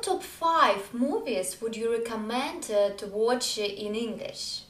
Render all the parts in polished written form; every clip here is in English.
What top 5 movies would you recommend to watch in English?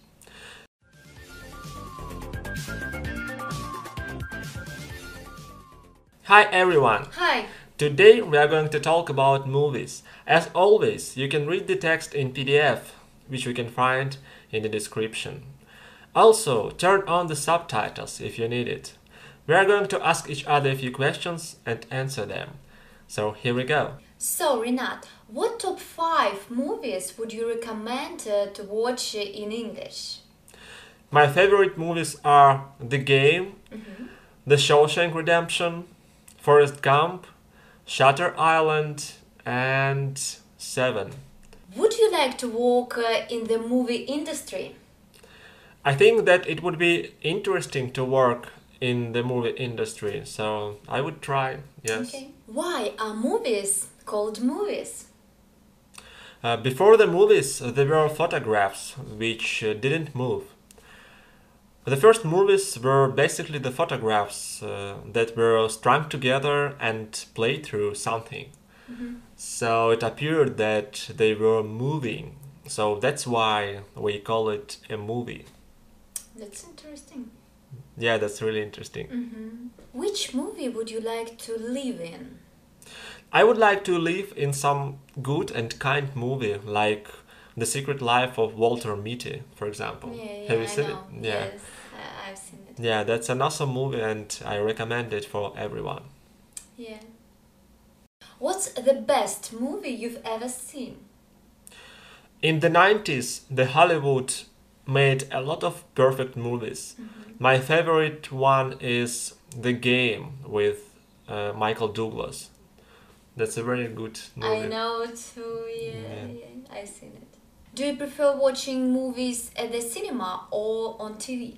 Hi everyone! Hi! Today we are going to talk about movies. As always, you can read the text in PDF, which you can find in the description. Also, turn on the subtitles if you need it. We are going to ask each other a few questions and answer them. So here we go. So, Rinat, what top 5 movies would you recommend to watch in English? My favorite movies are The Game, The Shawshank Redemption, Forrest Gump, Shutter Island, and Seven. Would you like to work in the movie industry? I think that it would be interesting to work in the movie industry, so I would try, yes. Okay. Why are movies called movies? Before the movies, there were photographs which didn't move. The first movies were basically the photographs that were strung together and played through something. So it appeared that they were moving. So that's why we call it a movie. That's interesting. Yeah, that's really interesting. Which movie would you like to live in? I would like to live in some good and kind movie, like The Secret Life of Walter Mitty, for example. Have you seen I know. it? Yeah. Yes, I've seen it. Yeah, that's an awesome movie and I recommend it for everyone. Yeah. What's the best movie you've ever seen? In the 90s, the Hollywood made a lot of perfect movies. My favorite one is The Game with Michael Douglas. That's a very good movie. I know too, yeah, I've seen it. Do you prefer watching movies at the cinema or on TV?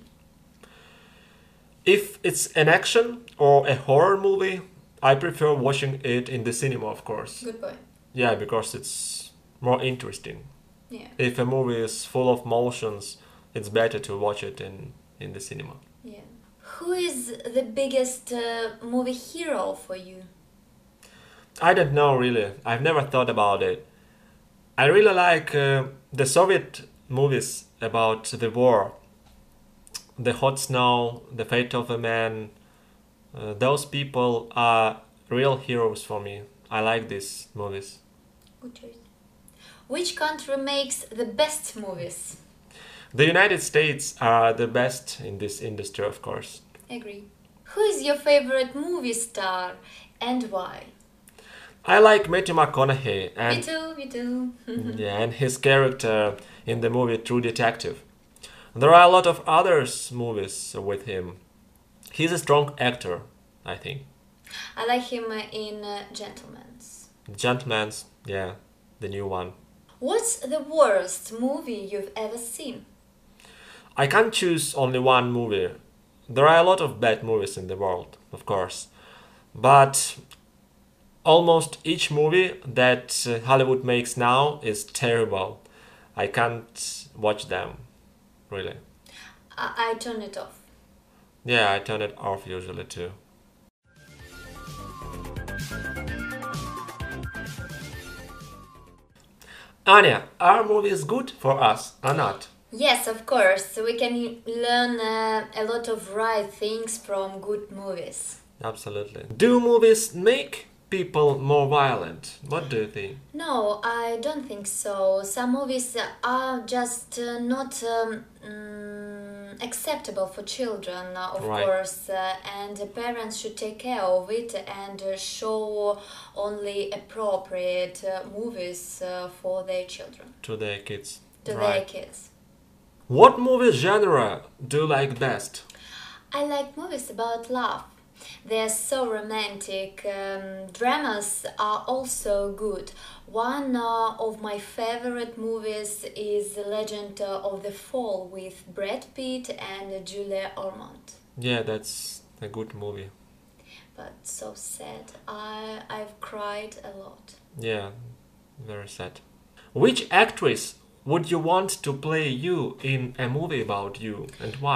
If it's an action or a horror movie, I prefer watching it in the cinema, of course. Good boy. Yeah, because it's more interesting. Yeah, If a movie is full of motions, it's better to watch it in the cinema. yeah. Who is the biggest movie hero for you? I don't know really. I've never thought about it. I really like the Soviet movies about the war. The Hot Snow, The Fate of a Man. Those people are real heroes for me. I like these movies. Good choice. Which country makes the best movies? The United States are the best in this industry, of course. Agree. Who is your favorite movie star and why? I like Matthew McConaughey Me and too, me too. yeah, and his character in the movie True Detective. There are a lot of others movies with him. He's a strong actor, I think. I like him in Gentleman's. Gentleman's, yeah, the new one. What's the worst movie you've ever seen? I can't choose only one movie. There are a lot of bad movies in the world, of course. But almost each movie that Hollywood makes now is terrible. I can't watch them, really. I turn it off. Yeah, I turn it off usually too. Anya, are movies good for us or not? Yes, of course. We can learn a lot of right things from good movies. Absolutely. Do movies make people more violent? What do you think? No, I don't think so. Some movies are just not acceptable for children, of Right. course, and the parents should take care of it and show only appropriate movies for their children, To their kids. to their Right. kids. What movie genre do you like best? I like movies about love. They're so romantic. Dramas are also good. One of my favorite movies is The Legend of the Fall with Brad Pitt and Julia Ormond. Yeah, that's a good movie. But so sad. I've cried a lot. Yeah, very sad. Which actress would you want to play you in a movie about you and why?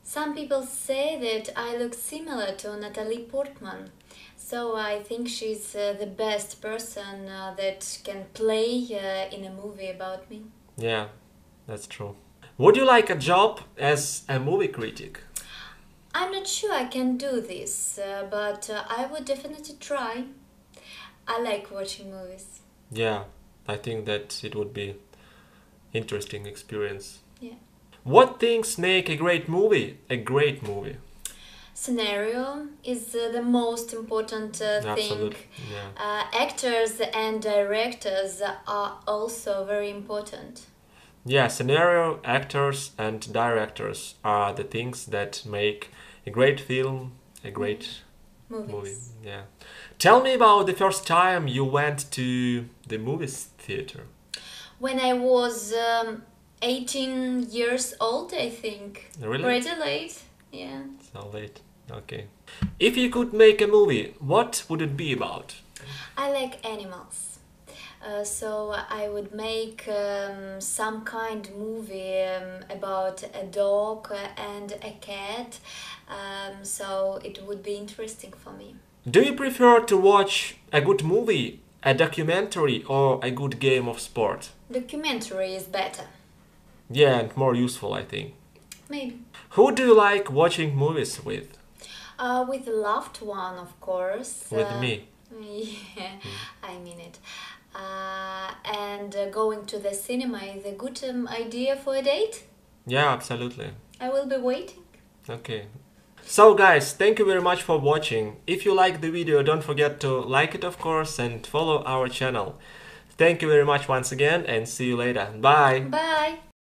Some people say that I look similar to Natalie Portman, so I think she's the best person that can play in a movie about me. Yeah, that's true. Would you like a job as a movie critic? I'm not sure I can do this, but I would definitely try. I like watching movies. Yeah, I think that it would be interesting experience. Yeah. What things make a great movie a great movie? Scenario is the most important thing. Absolutely. Yeah. Actors and directors are also very important. Yeah, scenario, actors, and directors are the things that make a great film a great Movies. movie. Yeah. Tell me about the first time you went to the movies theater. When I was 18 years old, I think. Really? Pretty late. Yeah. So late. Okay. If you could make a movie, what would it be about? I like animals. So I would make some kind movie about a dog and a cat. So it would be interesting for me. Do you prefer to watch a good movie, a documentary, or a good game of sport? Documentary is better. Yeah, and more useful, I think. Maybe. Who do you like watching movies with? With a loved one, of course. With me. Yeah, I mean it. And going to the cinema is a good idea for a date. Yeah, absolutely. I will be waiting. Okay. So guys, thank you very much for watching. If you like the video, don't forget to like it, of course, and follow our channel. Thank you very much once again, and see you later. Bye! Bye!